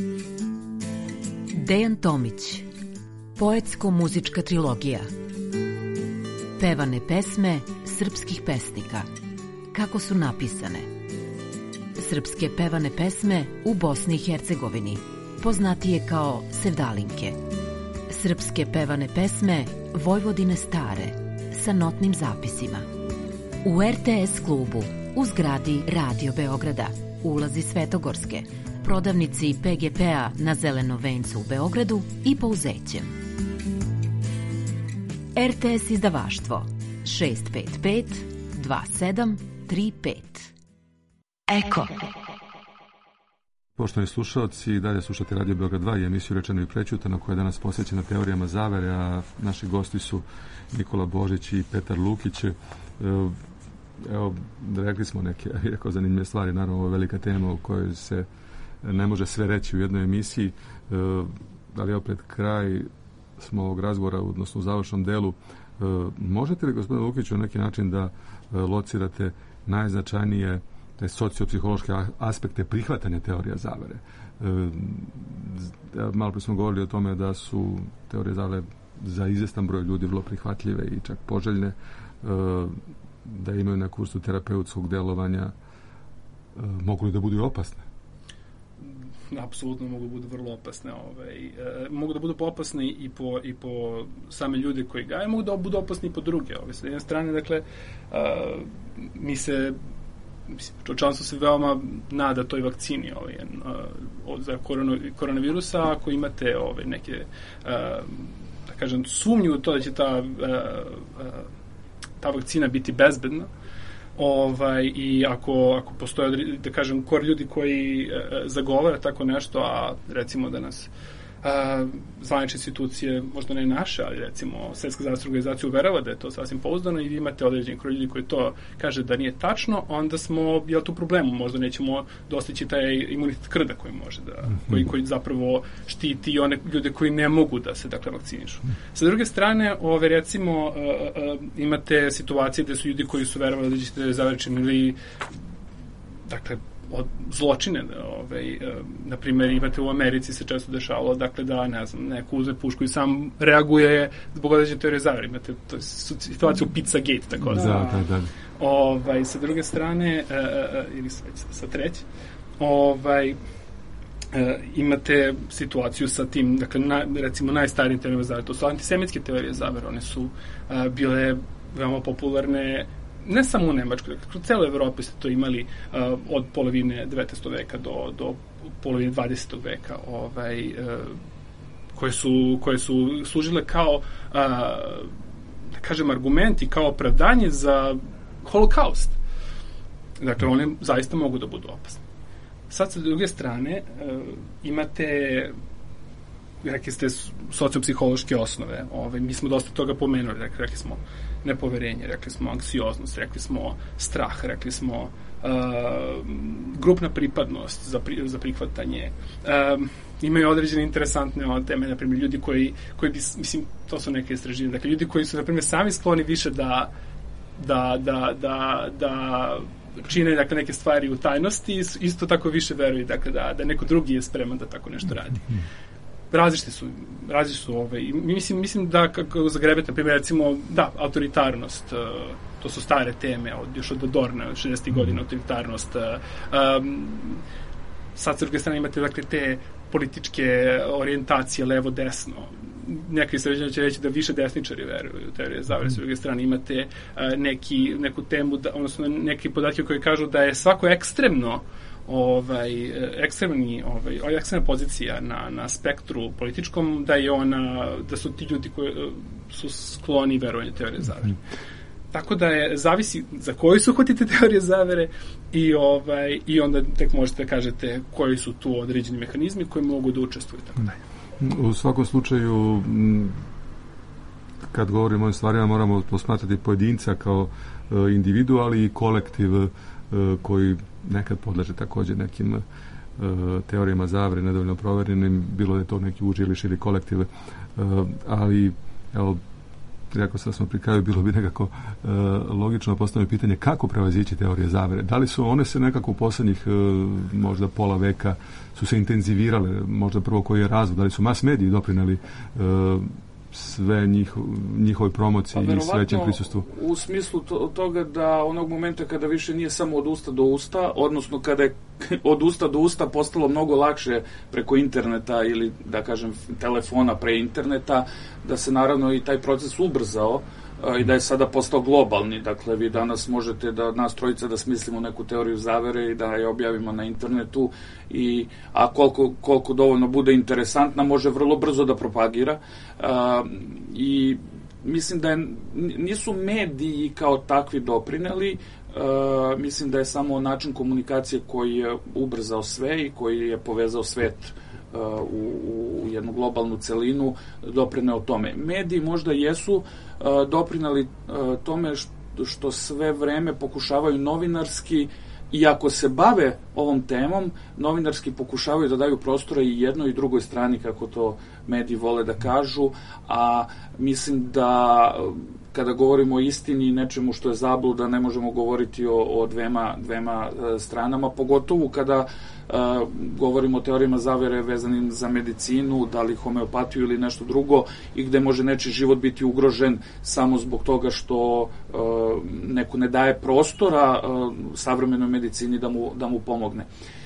B: Dejan Tomić. Poetsko-muzička trilogija. Pevane pesme srpskih pesnika. Kako su napisane. Srpske pevane pesme u Bosni i Hercegovini, poznatije kao sevdalinke. Srpske pevane pesme Vojvodine stare, sa notnim zapisima. U R T S klubu, u zgradi Radio Beograda, ulazi Svetogorske, prodavnici P G P-a na Zelenom vencu u Beogradu i Pouzećem. R T S izdavaštvo šest pet pet dva sedam tri pet. Eko.
C: Poštovani slušalci, dalje slušate Radio Beograd dva i emisiju Rečeno i prećutano koja je danas posvećena teorijama zavere, a naši gosti su Nikola Božić i Petar Lukić. Evo, rekli smo neke jako zanimljive stvari, naravno ovo je velika tema u kojoj se ne može sve reći u jednoj emisiji, ali opet kraj smo ovog razgovora, odnosno u završnom delu, možete li, gospodine Lukiću, na neki način da locirate najznačajnije te sociopsihološke aspekte prihvatanja teorija zavere? Malo prije smo govorili o tome da su teorije zavere za izvjestan broj ljudi vrlo prihvatljive i čak poželjne, da imaju neku vrstu terapeutskog delovanja. Mogu li da budu i opasne?
E: Apsolutno mogu da budu vrlo opasne. Ovaj, e, mogu da budu opasne i po, i po same ljude koji gaje, mogu da budu opasni i po druge. Ovaj, s jedne strane, dakle, a, mi se čovječanstvo se veoma nada toj vakcini ovaj, a, za korona, koronavirusa. Ako imate ovaj, neke a, da kažem, sumnju u to da će ta, a, a, ta vakcina biti bezbedna, ovaj, i ako, ako postoje, da kažem, kor ljudi koji e, zagovara tako nešto, a recimo da nas a, zvanične institucije, možda ne naše, ali recimo Svetska zdravstvena organizacija uverava da je to sasvim pouzdano i vi imate određeni kroj ljudi koji to kaže da nije tačno, onda smo, jel tu problemu, možda nećemo dostići taj imunitet krda koji može da, koji, koji zapravo štiti one ljude koji ne mogu da se, dakle, vakcinišu. Sa druge strane, ove, recimo, uh, uh, imate situacije gde su ljudi koji su verovali da ćete završiti ili, dakle, od zločine, ovaj, na primjer, imate u Americi se često dešavalo, dakle, da, ne znam, neko uzme pušku i sam reaguje zbog određene teorije zavere. Imate to je situaciju Pizzagate, tako da.
C: Da, da, da.
E: Ovaj, sa druge strane, uh, uh, ili sa, sa treće, ovaj, uh, imate situaciju sa tim, dakle, na, recimo, najstarijim teorijama zavere, to su antisemitske teorije zavere, one su uh, bile veoma popularne ne samo u Nemačkoj, kroz celu Evropu ste to imali uh, od polovine devetnaestog veka do, do polovine dvadesetog veka, ovaj, uh, koje, su, koje su služile kao, uh, da kažem, argumenti, kao opravdanje za holokaust. Dakle, one zaista mogu da budu opasne. Sad, sa druge strane, uh, imate, rekli ste, sociopsihološke osnove. Ovaj, mi smo dosta toga pomenuli, rekli, rekli smo nepoverenje, rekli smo anksioznost, rekli smo strah, rekli smo uh, grupna pripadnost za, pri, za prihvatanje. Um, imaju određene interesantne teme, na primjer, ljudi koji, koji bi, mislim, to su neke istraživanja, dakle, ljudi koji su, na primjer, sami skloni više da da, da, da, da čine, dakle, neke stvari u tajnosti, isto tako više veruju, dakle, da, da neko drugi je spreman da tako nešto radi. Različite su, različite su ove. I mislim, mislim da kako zagrebete, na primjer, recimo, da, autoritarnost, uh, to su stare teme, od, još od Adorna, od šezdesetih godina, autoritarnost. Uh, um, sad, sa druge strane, imate, dakle, te političke orijentacije, levo-desno. Neki istražitelji će reći da više desničari veruju u teorije zavere. Sa druge strane, imate uh, neki, neku temu, da, odnosno neki podatke koji kažu da je svako ekstremno ovaj ekstremni ovaj ekstremna pozicija na na spektru političkom, da je ona, da su ti ljudi koji su skloni verovanju teorije zavere. Mm. Tako da je zavisi za koji su hvatite teorije zavere i ovaj i onda tek možete da kažete koji su tu određeni mehanizmi koji mogu da učestvuju, tako dalje.
C: U svakom slučaju, kad govorimo o ovim stvarima, moramo posmatrati pojedinca kao uh, individu, ali i kolektiv uh, koji nekad podleže također nekim uh, teorijama zavere, nedovoljno proverenim, bilo da je to neki uži ili širi kolektiv, uh, ali evo, rekao sam da smo pri kraju, bilo bi nekako uh, logično postavljeno pitanje kako prevazići teorije zavere. Da li su one se nekako u posljednjih uh, možda pola veka su se intenzivirale, možda prvo koji je razvoj, da li su mass mediji doprineli uh, sve njih, njihovoj promociji pa, i svećem prisustvu?
D: U smislu to, toga da onog momenta kada više nije samo od usta do usta, odnosno kada je od usta do usta postalo mnogo lakše preko interneta ili, da kažem, telefona pre interneta, da se naravno i taj proces ubrzao i da je sada postao globalni. Dakle, vi danas možete da nas trojica da smislimo neku teoriju zavere i da je objavimo na internetu, i, a koliko, koliko dovoljno bude interesantna, može vrlo brzo da propagira. A, i mislim da je, nisu mediji kao takvi doprineli, a, mislim da je samo način komunikacije koji je ubrzao sve i koji je povezao svet U, u jednu globalnu celinu doprineo tome. Mediji možda jesu uh, doprineli uh, tome što, što sve vreme pokušavaju novinarski, iako se bave ovom temom, novinarski pokušavaju da daju prostora i jednoj i drugoj strani, kako to mediji vole da kažu, a mislim da kada govorimo o istini i nečemu što je zabluda, ne možemo govoriti o, o dvema, dvema e, stranama, pogotovo kada e, govorimo o teorijama zavere vezanim za medicinu, da li homeopatiju ili nešto drugo, i gde može nečiji život biti ugrožen samo zbog toga što e, neko ne daje prostora e, savremenoj medicini da mu, da mu pomogne.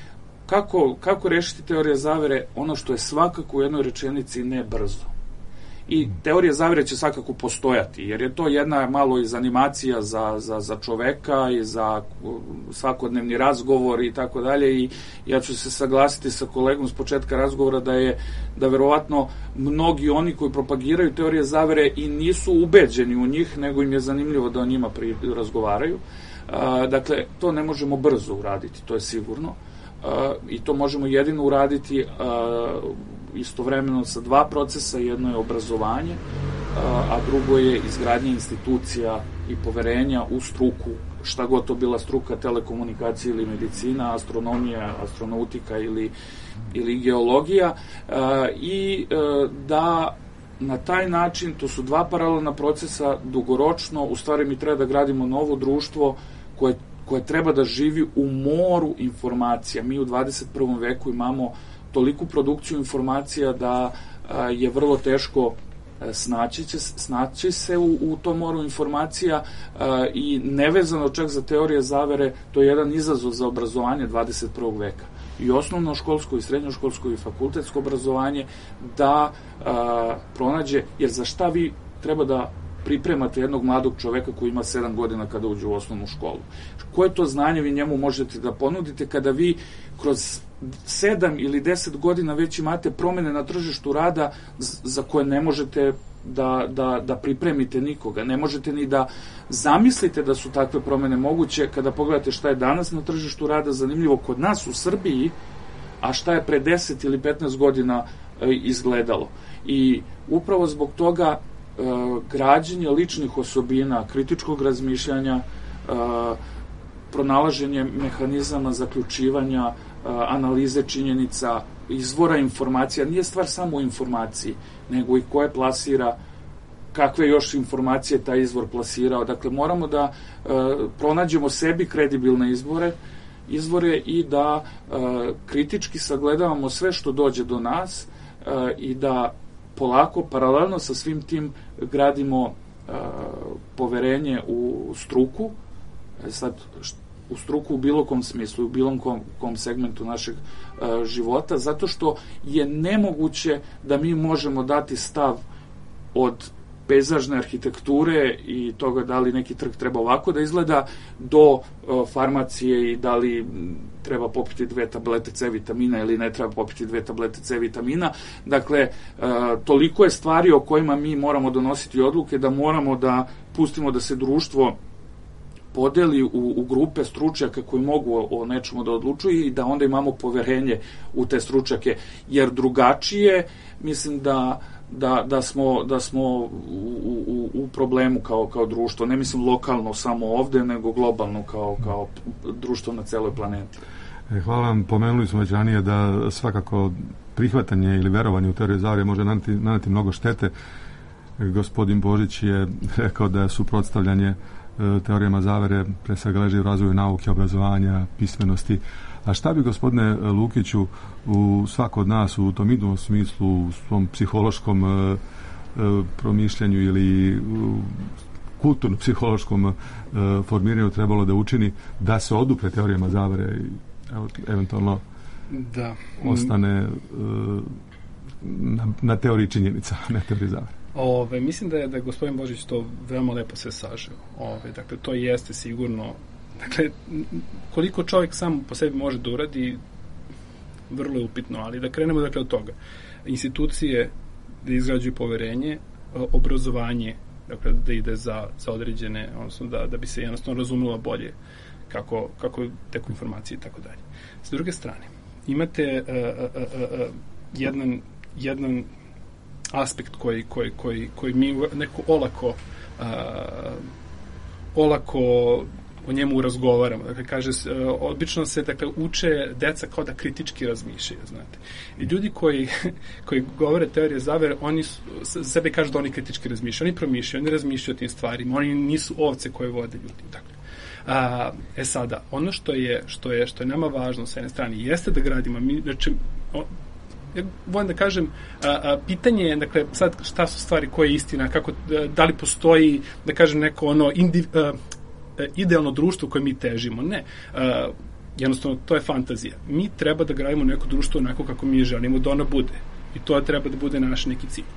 D: Kako, kako rešiti teorije zavere? Ono što je svakako u jednoj rečenici ne brzo. I teorije zavere će svakako postojati, jer je to jedna malo iz animacija za, za, za čoveka i za svakodnevni razgovor i tako dalje, i ja ću se saglasiti sa kolegom s početka razgovora da je, da verovatno mnogi oni koji propagiraju teorije zavere i nisu ubeđeni u njih, nego im je zanimljivo da o njima pri, razgovaraju. A, dakle, to ne možemo brzo uraditi, to je sigurno. A, i to možemo jedino uraditi a, istovremeno sa dva procesa. Jedno je obrazovanje, a drugo je izgradnja institucija i poverenja u struku, šta god to bila struka, telekomunikacija ili medicina, astronomija, astronautika ili, ili geologija, i da na taj način, to su dva paralelna procesa, dugoročno, u stvari mi treba da gradimo novo društvo koje, koje treba da živi u moru informacija. Mi u dvadeset prvom veku imamo toliku produkciju informacija da a, je vrlo teško a, snaći, će, snaći se u, u tom moru informacija, a, i nevezano čak za teorije zavere, to je jedan izazov za obrazovanje dvadeset prvog veka. I osnovno školsko, i srednjoškolsko, i fakultetsko obrazovanje da a, pronađe, jer za šta vi treba da pripremate jednog mladog čoveka koji ima sedam godina kada uđe u osnovnu školu? Koje to znanje vi njemu možete da ponudite kada vi kroz sedam ili deset godina već imate promene na tržištu rada za koje ne možete da, da, da pripremite nikoga, ne možete ni da zamislite da su takve promene moguće kada pogledate šta je danas na tržištu rada zanimljivo kod nas u Srbiji, a šta je pre deset ili petnaest godina e, izgledalo. I upravo zbog toga e, građenje ličnih osobina, kritičkog razmišljanja, e, pronalaženje mehanizama zaključivanja, analize činjenica, izvora informacija, nije stvar samo u informaciji, nego i koje plasira, kakve još informacije taj izvor plasirao. Dakle, moramo da e, pronađemo sebi kredibilne izvore, izvore i da e, kritički sagledavamo sve što dođe do nas e, i da polako, paralelno sa svim tim, gradimo e, poverenje u struku. E, sad, u struku u bilo kom smislu, u bilo kom, kom segmentu našeg e, života, zato što je nemoguće da mi možemo dati stav od pejzažne arhitekture i toga da li neki trg treba ovako da izgleda, do e, farmacije i da li treba popiti dve tablete C vitamina ili ne treba popiti dve tablete C vitamina. Dakle, e, toliko je stvari o kojima mi moramo donositi odluke da moramo da pustimo da se društvo podeli u, u grupe stručnjaka koji mogu o, o nečemu da odlučuju i da onda imamo poverenje u te stručnjake, jer drugačije mislim da, da, da smo, da smo u, u, u problemu kao, kao društvo, ne mislim lokalno samo ovde, nego globalno kao, kao društvo na celoj planeti.
C: Hvala vam, pomenuli smo već ranije da svakako prihvatanje ili verovanje u teorije zavere može naneti, naneti mnogo štete. Gospodin Božić je rekao da je suprotstavljanje teorijama zavere pre svega leži u razvoju nauke, obrazovanja, pismenosti. A šta bi, gospodine Lukiću, u svako od nas u tom idnom smislu, u svom psihološkom e, promišljanju ili kulturno-psihološkom e, formiranju trebalo da učini da se odupre teorijama zavere i evo, eventualno
E: da
C: ostane e, na, na teoriji činjenica, ne teoriji zavere?
E: Ove, mislim da je, da je gospodin Božić to veoma lepo sve sažeo. Ove, dakle, to jeste sigurno, dakle, koliko čovjek sam po sebi može da uradi, vrlo je upitno, ali da krenemo, dakle, od toga. Institucije da izgrađuju poverenje, obrazovanje, dakle, da ide za, za određene, odnosno da, da bi se jednostavno razumela bolje kako, kako teku informacije i tako dalje. S druge strane, imate uh, uh, uh, uh, jedan, jedan aspekt koji, koji, koji, koji mi neko olako uh, olako o njemu razgovaramo. Dakle, kaže, obično se dakle, uče deca kao da kritički razmišljaju, znate. I ljudi koji, koji govore teorije zavere, oni su, sebe kažu da oni kritički razmišljaju, oni promišljaju, oni razmišljaju o tim stvarima, oni nisu ovce koje vode ljudi. Dakle, a, e sada, ono što je, što je, što je nama važno sa jedne strane, jeste da gradimo, mi, znači, o, ja volim da kažem, a, a, pitanje je, dakle, sad šta su stvari, koja je istina, kako, da li postoji, da kažem, neko ono indiv, a, idealno društvo koje mi težimo. Ne. A, jednostavno, to je fantazija. Mi treba da gradimo neko društvo onako kako mi želimo da ono bude. I to treba da bude naš neki cilj.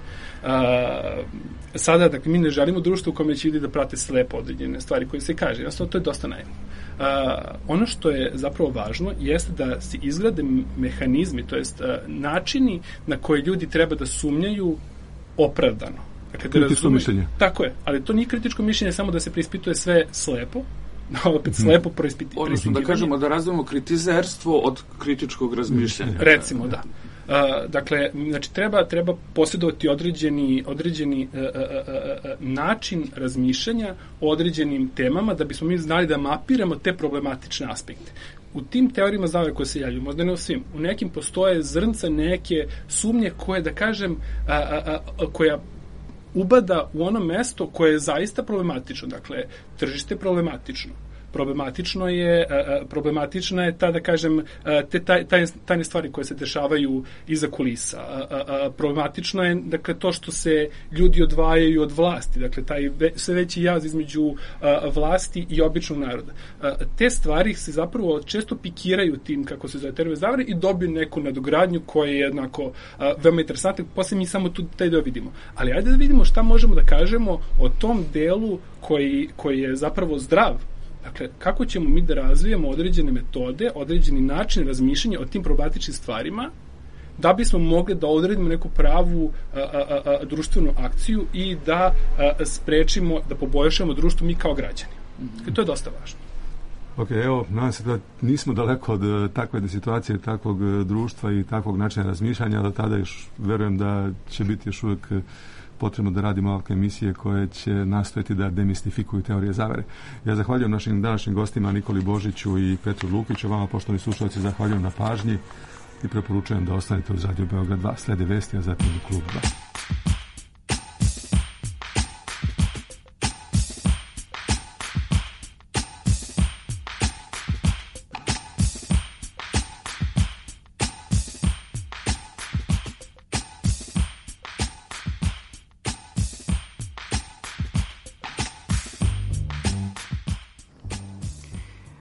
E: A, sada, dakle, mi ne želimo društvo u kome će ljudi da prate slepo određene stvari koje se kaže. Jednostavno, to je dosta naivno. A, ono što je zapravo važno jeste da se izgrade mehanizmi, to jest a, načini na koje ljudi treba da sumnjaju opravdano. Dakle, da
C: kritičko mišljenje.
E: Tako je, ali to nije kritičko mišljenje samo da se preispituje sve slepo, opet slepo preispitivanje.
D: Odnosno da kažemo da razdvojimo kritizerstvo od kritičkog razmišljanja.
E: Recimo, da. Uh, dakle, znači treba treba posjedovati određeni određeni uh, uh, uh, način razmišljanja o određenim temama da bismo mi znali da mapiramo te problematične aspekte. U tim teorijama zavere koje se javljaju, možda ne u svim, u nekim postoje zrnca neke sumnje koje, da kažem, uh, uh, uh, koja ubada u ono mesto koje je zaista problematično. Dakle, tržište je problematično. Problematično je, problematična je ta, da kažem, te taj, taj, tajne stvari koje se dešavaju iza kulisa. Problematično je, dakle, to što se ljudi odvajaju od vlasti, dakle, taj sve veći jaz između vlasti i običnog naroda. Te stvari se zapravo često pikiraju tim, kako se zove, teorije zavere i dobiju neku nadogradnju koja je jednako veoma interesantna. Posle mi samo tu taj deo vidimo. Ali ajde da vidimo šta možemo da kažemo o tom delu koji, koji je zapravo zdrav. Dakle, kako ćemo mi da razvijamo određene metode, određeni način razmišljanja o tim problematičnim stvarima, da bismo mogli da odredimo neku pravu a, a, a, društvenu akciju i da a, sprečimo, da poboljšamo društvo mi kao građani. Dakle, to je dosta važno.
C: Ok, evo, nadam se da nismo daleko od takve situacije, takvog društva i takvog načina razmišljanja, do tada još verujem da će biti još uvijek potrebno da radimo ovakve emisije koje će nastojati da demistifikuju teorije zavere. Ja zahvaljujem našim današnjim gostima Nikoli Božiću i Petru Lukiću. Vama, poštovani slušalci, zahvaljujem na pažnji i preporučujem da ostanete uz Radio Beograd dva. Slede vesti, a zatim Klub dva.